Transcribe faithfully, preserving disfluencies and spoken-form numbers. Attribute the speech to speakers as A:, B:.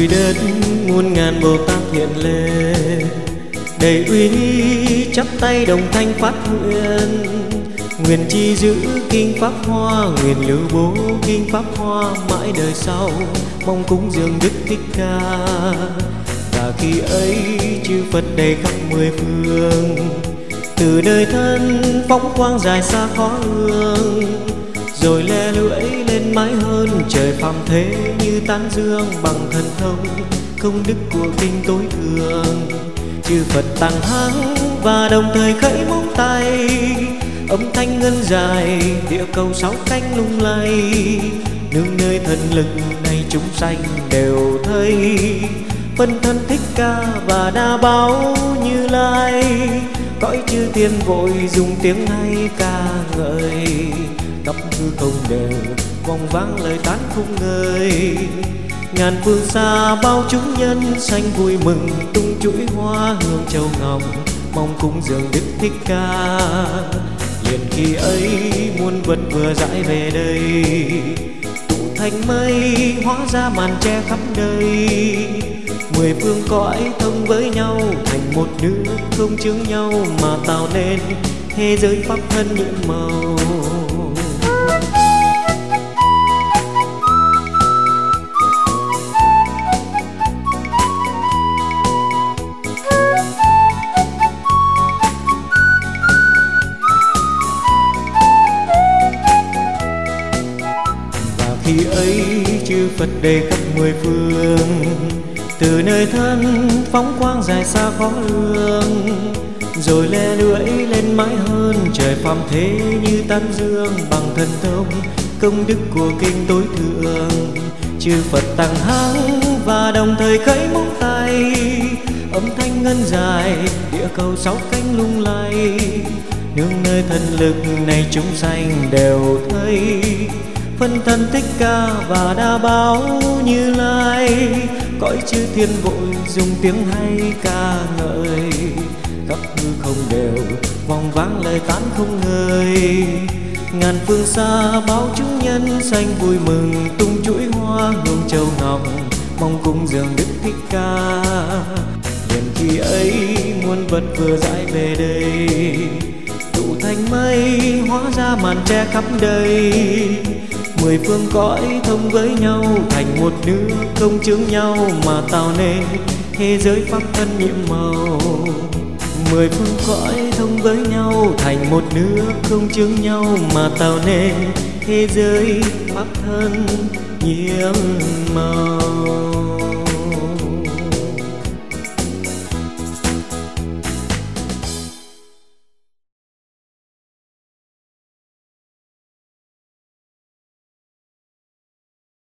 A: bụi đất muôn ngàn Bồ Tát hiện lên, đầy uy nghi chắp tay đồng thanh phát nguyện. Nguyện chi giữ kinh pháp hoa, nguyện lưu bố kinh pháp hoa mãi đời sau, mong cúng dường Đức Thích Ca. Và khi ấy chư Phật đầy khắp mười phương, từ đời thân phóng quang dài xa khó ương, rồi le lưỡi lên mãi hơn trời phàm thế, như tán dương bằng thần thông công đức của kinh tối thượng. Chư Phật tăng hắng và đồng thời khởi móng tay, âm thanh ngân dài địa cầu sáu cánh lung lay. Nương nơi thần lực này chúng sanh đều thấy, phân thân Thích Ca và đa báo Như Lai. Cõi chư thiên vội dùng tiếng hay ca ngợi, khắp hư không đều vòng vang lời tán không ngơi. Ngàn phương xa bao chúng nhân sanh vui mừng, tung chuỗi hoa hương châu ngọc mong cúng dường Đức Thích Ca. Liền khi ấy muôn vật vừa dãi về đây, tụ thành mây hóa ra màn che khắp đời. Mười phương cõi thông với nhau thành một nước, không chướng nhau mà tạo nên thế giới pháp thân nhiệm màu. Khi ấy chư Phật đầy khắp mười phương, từ nơi thân phóng quang dài xa khó lường, rồi le lưỡi lên mãi hơn trời phàm thế, như tán dương bằng thần thông công đức của kinh tối thượng. Chư Phật tăng hắng và đồng thời khởi móng tay, âm thanh ngân dài địa cầu sáu cánh lung lay. Nương nơi thần lực này chúng sanh đều thấy, phân thân Thích Ca và đa báo Như Lai. Cõi chư thiên vội dùng tiếng hay ca ngợi, khắp hư không đều vòng vang lời tán không ngơi. Ngàn phương xa bao chúng nhân sanh vui mừng, tung chuỗi hoa hương châu ngọc mong cúng dường Đức Thích Ca. Liền khi ấy muôn vật vừa dãi về đây, tụ thành mây hóa ra màn che khắp đời. Mười phương cõi thông với nhau thành một nước, không chướng nhau mà tạo nên thế giới pháp thân nhiệm màu. Mười phương cõi thông với nhau thành một nước, không chướng nhau mà tạo nên thế giới pháp thân nhiệm màu.